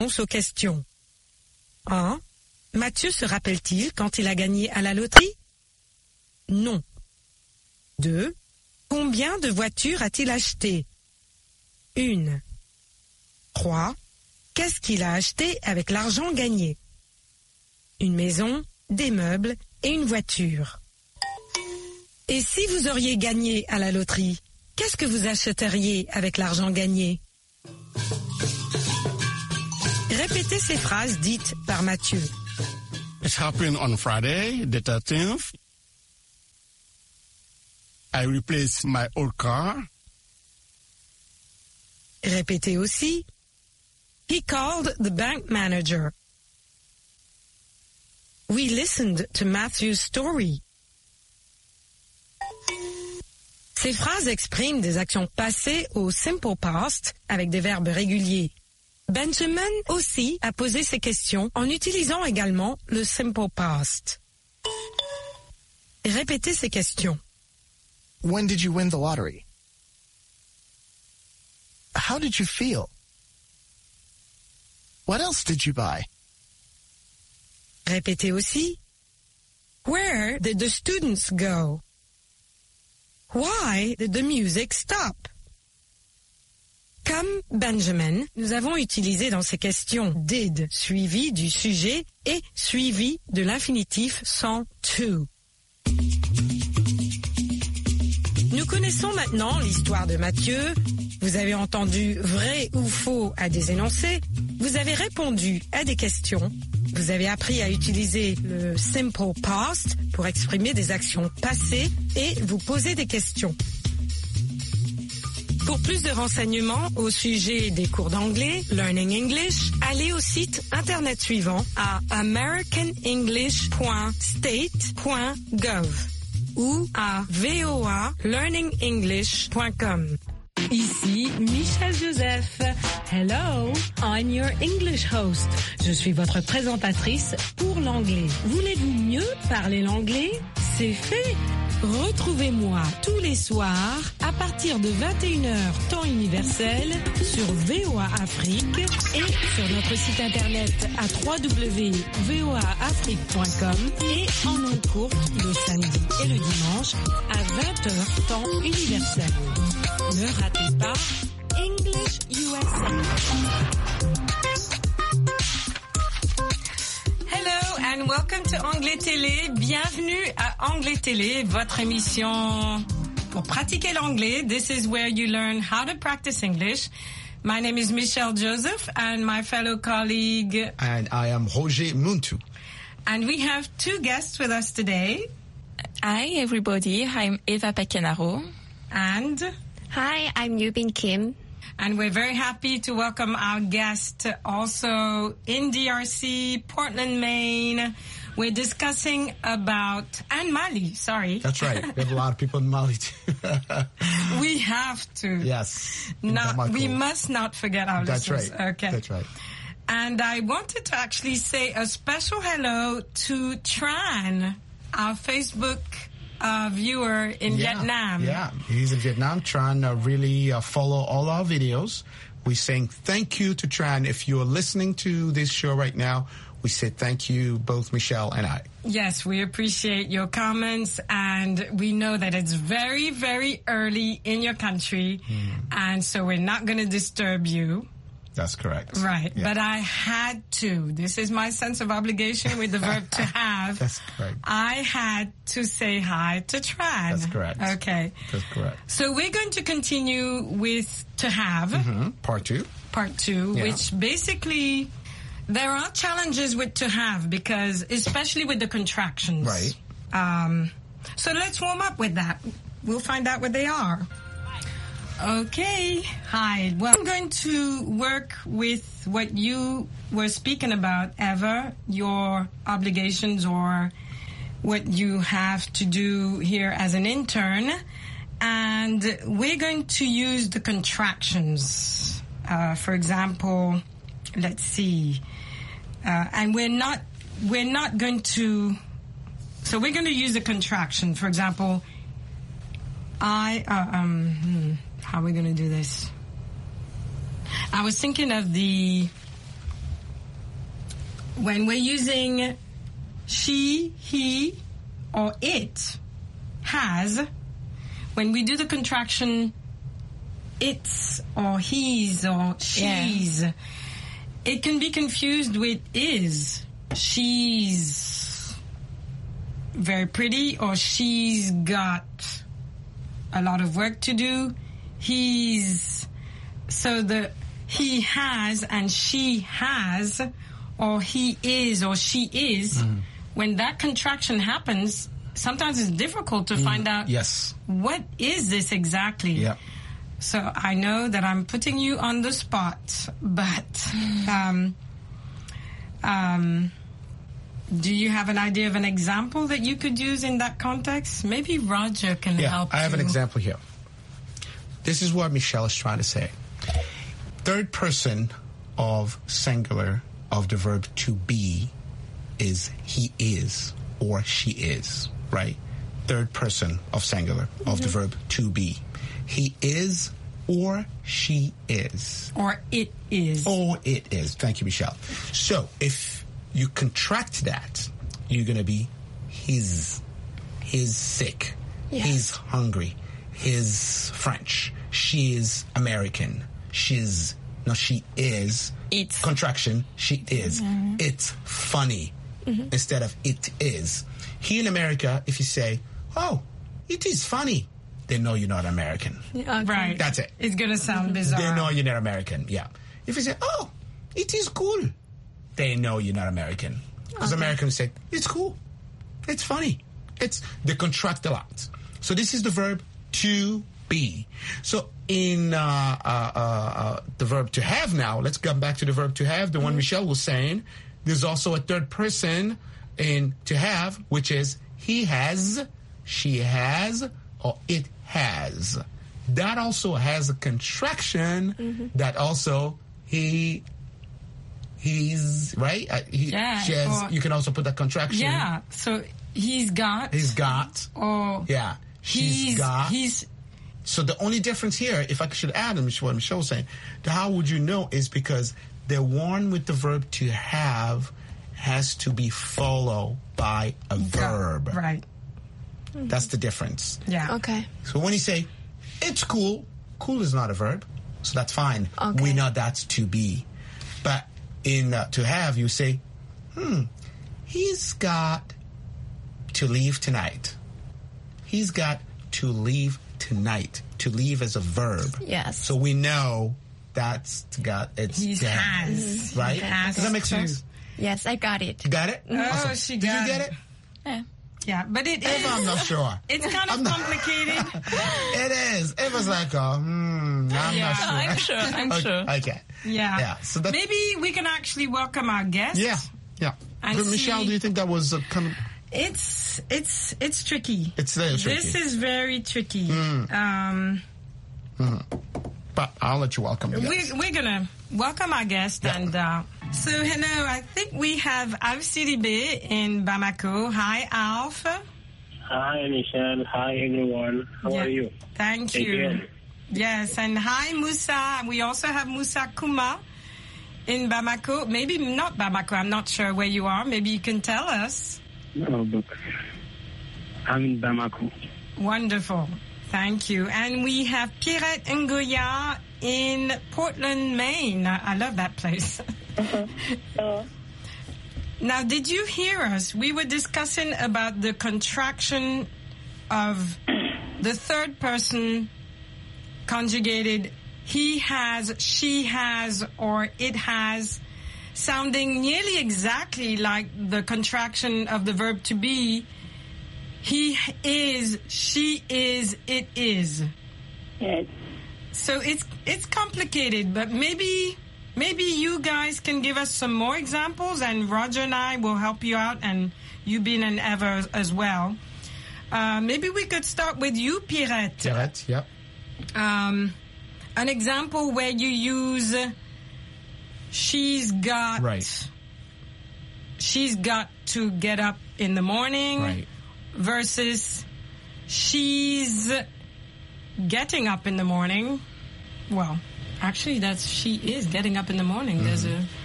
Aux questions. 1. Mathieu se rappelle-t-il quand il a gagné à la loterie? Non. 2. Combien de voitures a-t-il acheté? 1. 3. Qu'est-ce qu'il a acheté avec l'argent gagné? Une maison, des meubles et une voiture. Et si vous auriez gagné à la loterie, qu'est-ce que vous achèteriez avec l'argent gagné? Répétez ces phrases dites par Mathieu. It happened on Friday, the 13th. I replaced my old car. Répétez aussi. He called the bank manager. We listened to Matthew's story. Ces phrases expriment des actions passées au simple past avec des verbes réguliers. Benjamin aussi a posé ces questions en utilisant également le simple past. Répétez ces questions. When did you win the lottery? How did you feel? What else did you buy? Répétez aussi. Where did the students go? Why did the music stop? Comme Benjamin, nous avons utilisé dans ces questions did suivi du sujet et suivi de l'infinitif sans to. Nous connaissons maintenant l'histoire de Mathieu. Vous avez entendu vrai ou faux à des énoncés. Vous avez répondu à des questions. Vous avez appris à utiliser le simple past pour exprimer des actions passées et vous poser des questions. Pour plus de renseignements au sujet des cours d'anglais, Learning English, allez au site internet suivant à americanenglish.state.gov ou à voalearningenglish.com. Ici Michel Joseph. Hello, I'm your English host. Je suis votre présentatrice pour l'anglais. Voulez-vous mieux parler l'anglais? C'est fait. Retrouvez-moi tous les soirs à partir de 21h temps universel sur VOA Afrique et sur notre site internet à www.voaafrique.com et en ondes courtes le samedi et le dimanche à 20h temps universel. Ne ratez pas English USA. And welcome to Anglais Télé. Bienvenue à Anglais Télé, votre émission pour pratiquer l'anglais. This is where you learn how to practice English. My name is Michelle Joseph and my fellow colleague. And I am Roger Muntu. And we have two guests with us today. Hi everybody, I'm Eva Pacanaro. And hi, I'm Yubin Kim. And we're very happy to welcome our guest also in DRC, Portland, Maine. We're discussing about, and Mali, sorry. That's right. We have a lot of people in Mali too. We have to. Yes. We must not forget our listeners. That's right. Okay. That's right. And I wanted to actually say a special hello to Tran, our Facebook viewer in Vietnam. Yeah, he's in Vietnam. Tran really follow all our videos. We're saying thank you to Tran. If you're listening to this show right now, we say thank you, both Michelle and I. Yes, we appreciate your comments, and we know that it's very, very early in your country, and so we're not going to disturb you. That's correct. Right. Yeah. But I had to. This is my sense of obligation with the verb to have. That's correct. I had to say hi to Tran. That's correct. Okay. That's correct. So we're going to continue with to have. Part two. Part two, Yeah. which basically there are challenges with to have because especially with the contractions. Right. So let's warm up with that. We'll find out what they are. Okay. Hi. Well, I'm going to work with what you were speaking about, Eva, your obligations or what you have to do here as an intern. And we're going to use the contractions. For example, let's see. And we're not going to, so we're going to use the contraction. For example, how are we going to do this? I was thinking of the when we're using she, he, or it, has, when we do the contraction it's or he's or she's, it can be confused with is. She's very pretty, or she's got a lot of work to do. So the he has and she has, or he is or she is, when that contraction happens, sometimes it's difficult to find out what is this exactly. Yeah. So I know that I'm putting you on the spot, but do you have an idea of an example that you could use in that context? Maybe Roger can help. I have you. an example here. This is what Michelle is trying to say. Third person of singular of the verb to be is he is or she is, right? Third person of singular of the verb to be. He is or she is. Or it is. Or it is. Thank you, Michelle. So if you contract that, you're going to be he's sick, he's hungry, he's French, she is American, she is It's. contraction, she is. It's funny instead of it is. Here in America, if you say, oh, it is funny, they know you're not American. Right. That's it. It's going to sound bizarre. They know you're not American, yeah. If you say, oh, it is cool, they know you're not American. Because Americans say, it's cool, it's funny. They contract a lot. So this is the verb to be. So in the verb to have now, let's come back to the verb to have, the one Michelle was saying. There's also a third person in to have, which is he has, she has, or it has. That also has a contraction that also he's, right? She has, you can also put that contraction. Yeah, so he's got. Or yeah, she's got. So the only difference here, if I should add what Michelle was saying, how would you know is because the one with the verb to have has to be followed by a verb. Right. That's the difference. Yeah. Okay. So when you say, it's cool, cool is not a verb, so that's fine. Okay. We know that's to be. But in to have, you say, he's got to leave tonight. He's got to leave tonight. To leave as a verb. Yes. So we know that's it's He to have, has. right? He has. Does that make sense? Yes, I got it. You got it? Oh, Awesome. she Did got you get it. it? Yeah. Yeah, but it is. Eva, I'm not sure. It's kind of complicated. It is. It was like, I'm not sure. I'm sure. Okay. Yeah. Yeah. So that, maybe we can actually welcome our guest. Yeah. And But Michelle, see- do you think that was a kind of? It's tricky. It's very tricky. This is very tricky. But I'll let you welcome the guest. We're gonna welcome our guest, and so hello. I think we have Alf Sidibé in Bamako. Hi, Alf. Hi, Michelle. Hi, everyone. How are you? Thank you. Again. Yes, and hi, Moussa. We also have Moussa Kouma in Bamako. Maybe not Bamako. I'm not sure where you are. Maybe you can tell us. No, but I'm in Bamako. Wonderful. Thank you. And we have Pierrette Ngoya in Portland, Maine. I love that place. Now, did you hear us? We were discussing about the contraction of the third person conjugated he has, she has, or it has, sounding nearly exactly like the contraction of the verb to be. He is, she is, it is. Yes. So it's complicated, but maybe you guys can give us some more examples, and Roger and I will help you out, and you, Bin and Eva as well. Maybe we could start with you, Pierrette. Pierrette, yeah. An example where you use she's got to get up in the morning. Right. Versus she's getting up in the morning. Well, actually, she is getting up in the morning. There's a